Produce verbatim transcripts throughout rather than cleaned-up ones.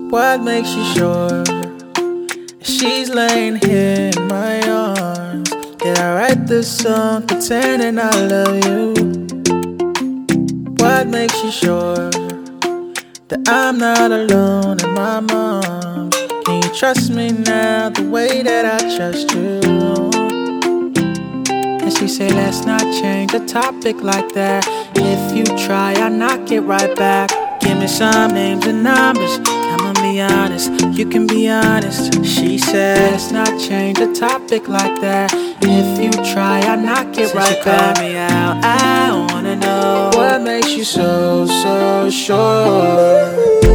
What makes you sure she's laying here in my arms? Did I write this song pretending I love you? What makes you sure that I'm not alone in my mom? Can you trust me now the way that I trust you? And she say, let's not change the topic like that. If you try, I'll knock it right back. Give me some names and numbers, I'ma be honest, you can be honest. She said, let's not change the topic like that. If you try, I'll knock it right back. Call me out, I wanna know what makes you so, so sure.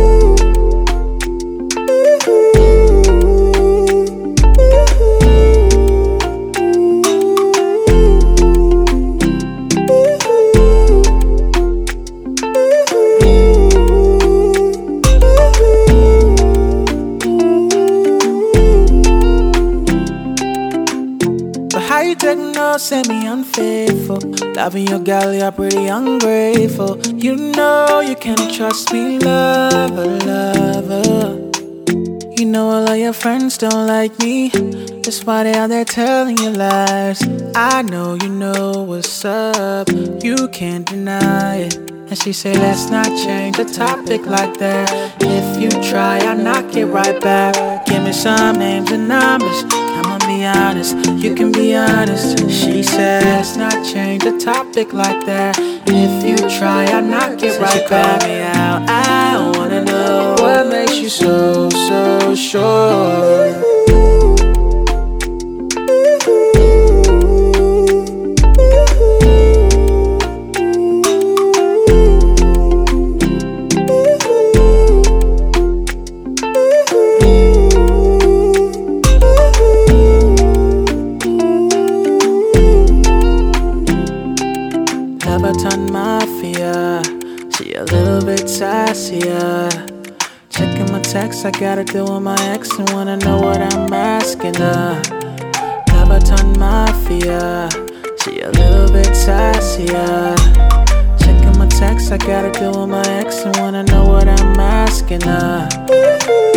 How you take no, say me unfaithful? Loving your girl, you're pretty ungrateful. You know you can't trust me, lover, lover. You know all of your friends don't like me. That's why they out there telling you lies. I know you know what's up, you can't deny it. And she say, let's not change the topic like that. If you try, I'll knock it right back. Give me some names and numbers, I'ma be honest, you can be honest. She said, let's not change the topic like that. If you try, I'll knock it right back. Call me out, I wanna know what makes you so, so sure. Louboutin Mafia, she a little bit sassier. Checking my texts, I gotta deal with my ex and wanna know what I'm asking her. Louboutin Mafia, she a little bit sassier. Checking my texts, I gotta deal with my ex and wanna know what I'm asking her.